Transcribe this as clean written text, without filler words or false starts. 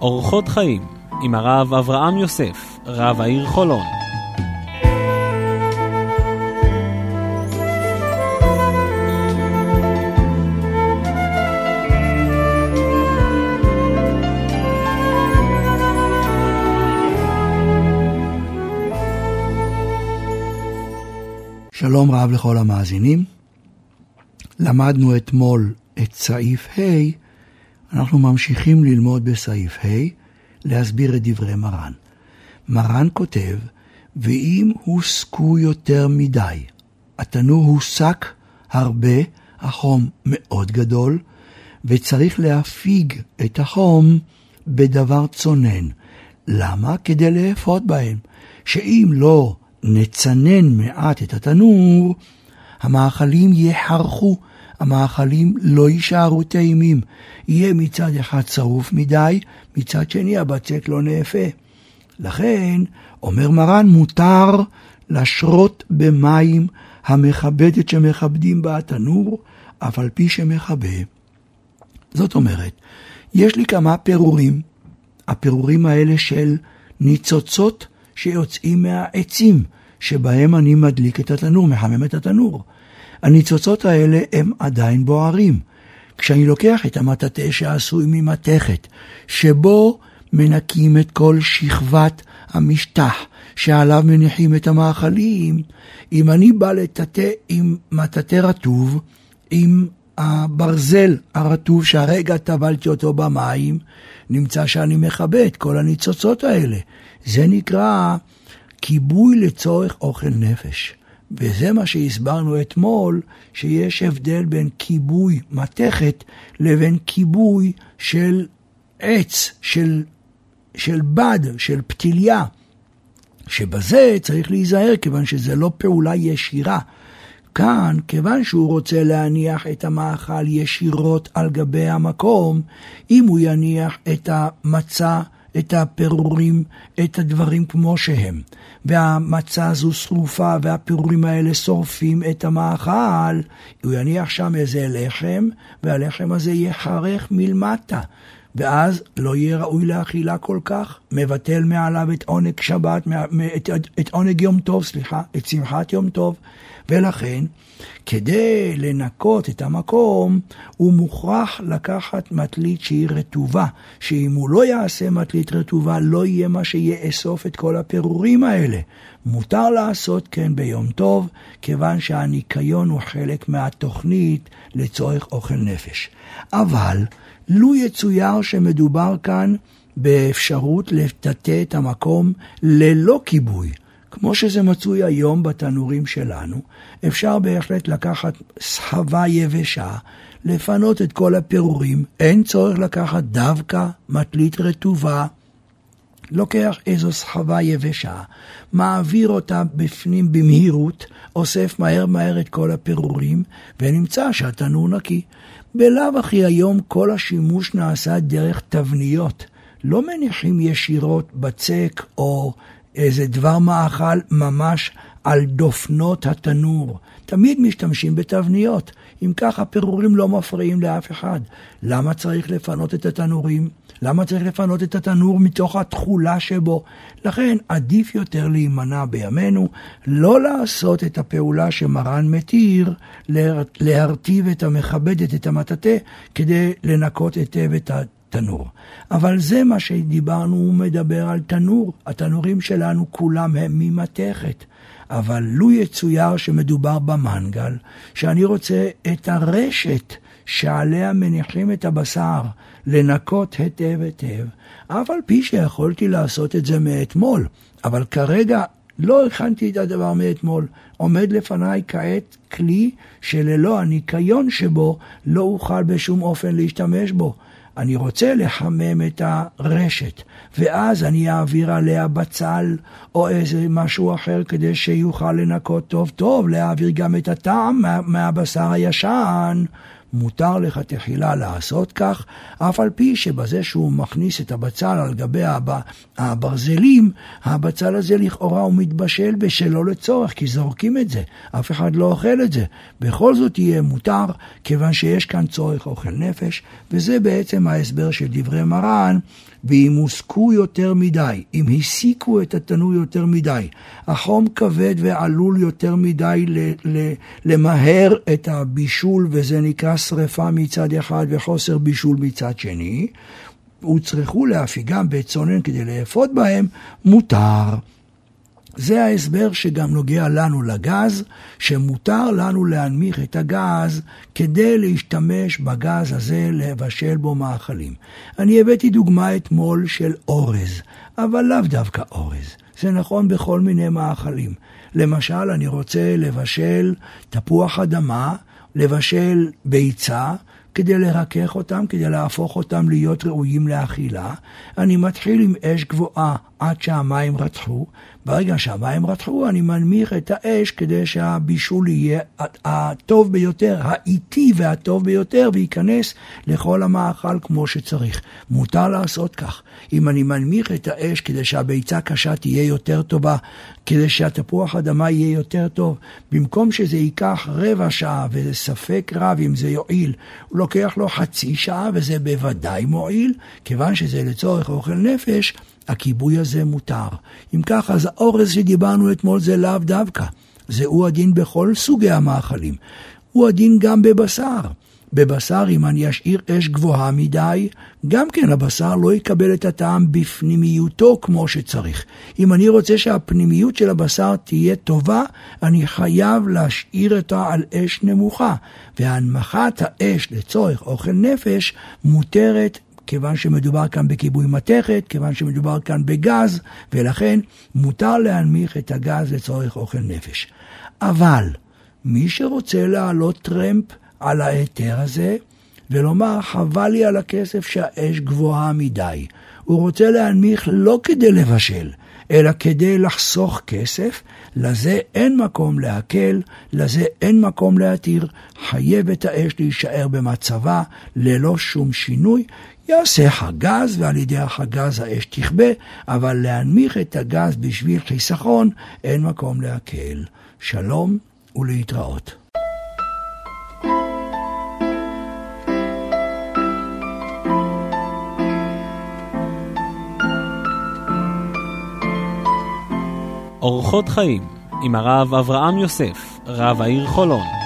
אורחות חיים עם הרב אברהם יוסף, רב העיר חולון. שלום רב לכל המאזינים. למדנו אתמול את סעיף ה', אנחנו ממשיכים ללמוד בסעיף ה', להסביר את דברי מרן. מרן כותב, ואם הוסקו יותר מדי, התנור הוסק הרבה, החום מאוד גדול, וצריך להפיג את החום בדבר צונן. למה? כדי לאפות בהם, שאם לא נצנן מעט את התנור, המאכלים יחרכו, המאכלים לא יישארו טעימים. יהיה מצד אחד צרוף מדי, מצד שני הבצק לא נאפה. לכן, אומר מרן, מותר לשרות במים המכבדת שמכבדים בה התנור, אף על פי שמכבה. זאת אומרת, יש לי כמה פירורים, הפירורים האלה של ניצוצות שיוצאים מהעצים, שבהם אני מדליק את התנור, מחמם את התנור. הניצוצות האלה הם עדיין בוערים. כשאני לוקח את המטאטא שעשוי ממתכת, שבו מנקים את כל שכבת המשטח, שעליו מניחים את המאכלים, אם אני בא לטאטא עם מטאטא רטוב, עם הברזל הרטוב שהרגע טבלתי אותו במים, נמצא שאני מכבה את כל הניצוצות האלה. זה נקרא כיבוי לצורך אוכל נפש. וזה מה שהסברנו אתמול, שיש הבדל בין כיבוי מתכת לבין כיבוי של עץ, של בד, של פתיליה. שבזה צריך להיזהר, כיוון שזה לא פעולה ישירה. כאן, כיוון שהוא רוצה להניח את המאכל ישירות על גבי המקום, אם הוא יניח את המצה, את הפירורים, את הדברים כמו שהם, והמצה הזו שרופה והפירורים האלה שורפים את המאכל, הוא יניח שם איזה לחם, והלחם הזה יחרך מלמטה, ואז לא יהיה ראוי לאכילה כל כך, מבטל מעליו את עונג שבת, את עונג יום טוב, את שמחת יום טוב, ולכן כדי לנקות את המקום הוא מוכרח לקחת מטלית שהיא רטובה, שאם הוא לא יעשה מטלית רטובה לא יהיה מה שיאסוף את כל הפירורים האלה. מותר לעשות כן ביום טוב, כיוון שהניקיון הוא חלק מהתוכנית לצורך אוכל נפש. אבל לו יצויר שמדובר כאן באפשרות לטאטא את המקום ללא כיבוי, כמו שזה מצוי היום בתנורים שלנו, אפשר בהחלט לקחת סחבה יבשה, לפנות את כל הפירורים, אין צורך לקחת דווקא מטלית רטובה, לוקח איזו סחבה יבשה, מעביר אותה בפנים במהירות, אוסף מהר את כל הפירורים, ונמצא שהתנור נקי. בלאו הכי היום כל השימוש נעשה דרך תבניות, לא מניחים ישירות בצק או איזה דבר מאכל ממש על דופנות התנור. תמיד משתמשים בתבניות. אם כך, הפירורים לא מפריעים לאף אחד. למה צריך לפנות את התנורים? למה צריך לפנות את התנור מתוך התחולה שבו? לכן עדיף יותר להימנע בימינו, לא לעשות את הפעולה שמרן מתיר, להרטיב את המכבדת, את המטאטא, כדי לנקות היטב את תנור. אבל זה מה שדיברנו, הוא מדבר על תנור. התנורים שלנו כולם הם ממתכת. אבל לו יצויר שמדובר במנגל, שאני רוצה את הרשת שעליה מניחים את הבשר, לנקות היטב, אף על פי שיכולתי לעשות את זה מאתמול, אבל כרגע לא הכנתי את הדבר מאתמול. עומד לפניי כעת כלי שללא הניקיון שבו לא אוכל בשום אופן להשתמש בו. אני רוצה לחמם את הרשת, ואז אני אעביר עליה בצל או איזה משהו אחר כדי שיוכל לנקות טוב, להעביר גם את הטעם מהבשר הישן. מותר לך תחילה לעשות כך, אף על פי שבזה שהוא מכניס את הבצל על גבי הברזלים, הבצל הזה לכאורה הוא מתבשל בשלו לצורך, כי זורקים את זה, אף אחד לא אוכל את זה. בכל זאת יהיה מותר, כיוון שיש כאן צורך אוכל נפש, וזה בעצם ההסבר של דברי מרן, ואם הוסקו יותר מדי, אם הסיקו את התנור יותר מדי, החום כבד ועלול יותר מדי למהר את הבישול, וזה נקרא שריפה מצד אחד וחוסר בישול מצד שני, וצריכו להפיגם בצונן כדי לאפות בהם, מותר. זה ההסבר שגם נוגע לנו לגז, שמותר לנו להנמיך את הגז כדי להשתמש בגז הזה לבשל בו מאכלים. אני הבאתי דוגמה אתמול של אורז, אבל לאו דווקא אורז. זה נכון בכל מיני מאכלים. למשל, אני רוצה לבשל תפוח אדמה, לבשל ביצה, כדי לרכך אותם, כדי להפוך אותם להיות ראויים לאכילה. אני מתחיל עם אש גבוהה עד שהמים רתחו. ברגע שהמים רתחו, אני מנמיך את האש כדי שהבישול יהיה הטוב ביותר, האיטי והטוב ביותר, וייכנס לכל המאכל כמו שצריך. מותר לעשות כך. אם אני מנמיך את האש כדי שהביצה קשה תהיה יותר טובה, כדי שהתפוח אדמה יהיה יותר טוב, במקום שזה ייקח רבע שעה, וזה ספק רב אם זה יועיל, הוא לוקח לו חצי שעה, וזה בוודאי מועיל, כיוון שזה לצורך אוכל נפש, הכיבוי הזה מותר. אם כך, אז האורז שדיברנו אתמול זה לאו דווקא. זהו הדין בכל סוגי המאכלים. הוא הדין גם בבשר. בבשר, אם אני אשאיר אש גבוהה מדי, גם כן הבשר לא יקבל את הטעם בפנימיותו כמו שצריך. אם אני רוצה שהפנימיות של הבשר תהיה טובה, אני חייב להשאיר אותה על אש נמוכה. והנמכת האש לצורך אוכל נפש מותרת, כיוון שמדובר כאן בכיבוי מתכת, כיוון שמדובר כאן בגז, ולכן מותר להנמיך את הגז לצורך אוכל נפש. אבל מי שרוצה לעלות טרמפ על ההיתר הזה, ולומר חבל לי על הכסף שהאש גבוהה מדי, הוא רוצה להנמיך לא כדי לבשל, אלא כדי לחסוך כסף, לזה אין מקום להקל, לזה אין מקום להתיר, חייבת האש להישאר במצבה ללא שום שינוי, יעשה הגז, ועל ידי הגז האש תכבה, אבל להנמיך את הגז בשביל חיסכון, אין מקום להקל. שלום ולהתראות. אורחות חיים עם הרב אברהם יוסף, רב העיר חולון.